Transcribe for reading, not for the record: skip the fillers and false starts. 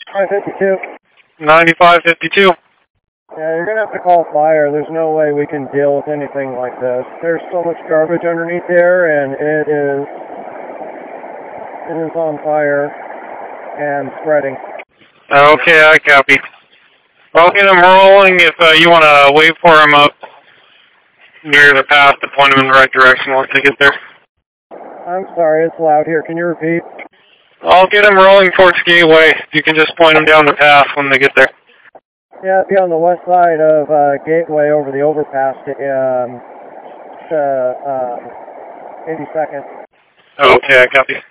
552. 9552. Yeah, you're gonna have to call fire. There's no way we can deal with anything like this. There's so much garbage underneath there, and it is on fire and spreading. Okay, I copy. I'll get him rolling. If you want to wait for him up near the path to point him in the right direction once they get there. I'm sorry, it's loud here. Can you repeat? I'll get him rolling towards Gateway. You can just point him down the path when they get there. Yeah, it'll be on the west side of Gateway over the overpass to 82nd. Okay, I copy.